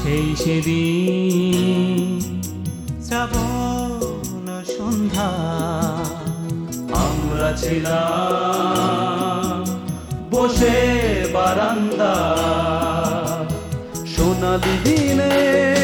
সেই সেদিন শ্রাবণ সন্ধ্যা আমরা ছিলাম বসে বারান্দা সোনালি দিনে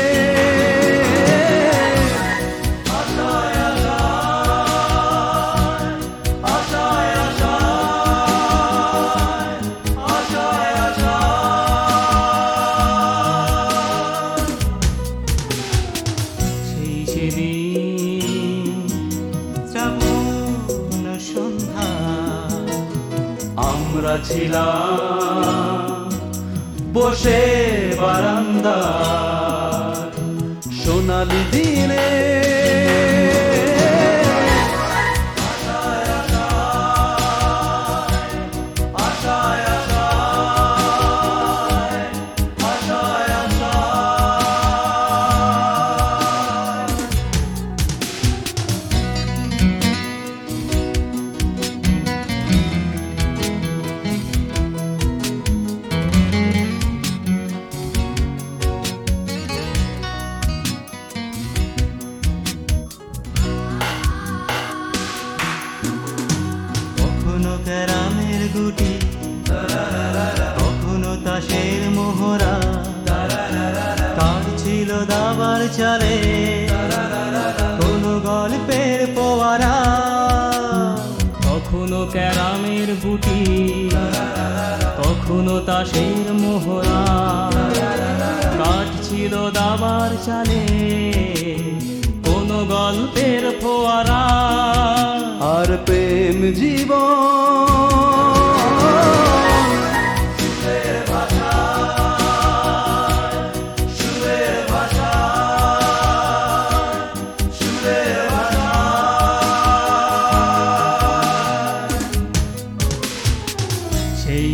শ্রাবণ সন্ধ্যা আমরা ছিলাম বসে বারান্দা সোনালি দিনে কখনো ক্যারামের গুটি কখনো তাসের মোহরা কার ছিল দাবার চালে কোনো গল্পের পোয়ারা কখনো ক্যারামের গুটি কখনো তাসের মোহরা কার ছিল দাবার চালে কোনো গল্পের ফোয়ারা আর প্রেম জীবন সেই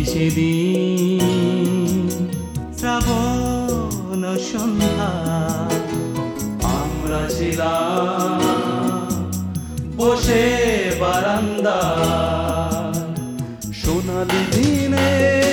সেদিন শ্রাবণ সন্ধ্যা আমরা ছিলাম বসে বারান্দা সোনালি দিনে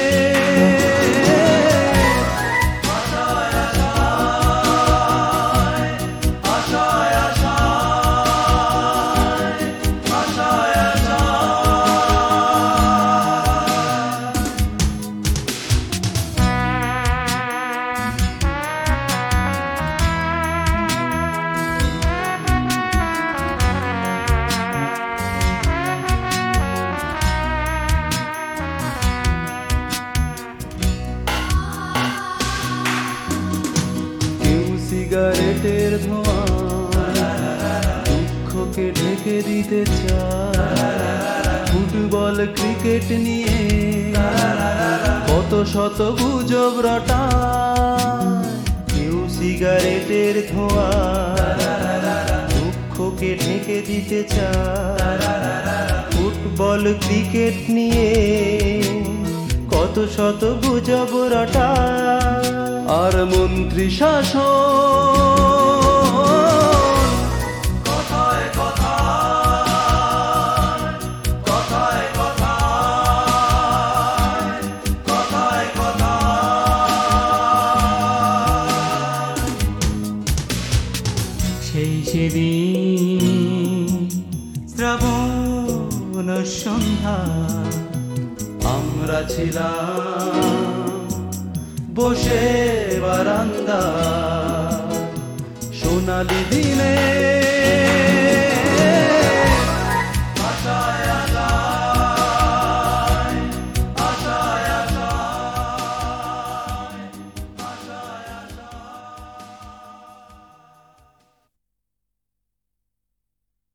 সিগারেটের ধোঁয়া দুঃখকে ঢেকে দিতে চায় ফুটবল ক্রিকেট নিয়ে কত শত গুজব রটায় কেউ সিগারেটের ধোঁয়া দুঃখকে ঢেকে দিতে চায় ফুটবল ক্রিকেট নিয়ে কত শত গুজব রটায় আর মন্ত্রী শাসন কথায় কথায় কথায় কথায় কথায় কথায় সেই সেদিন শ্রাবণ সন্ধ্যা আমরা ছিলাম বসে বারান্দা সোনালি দিনে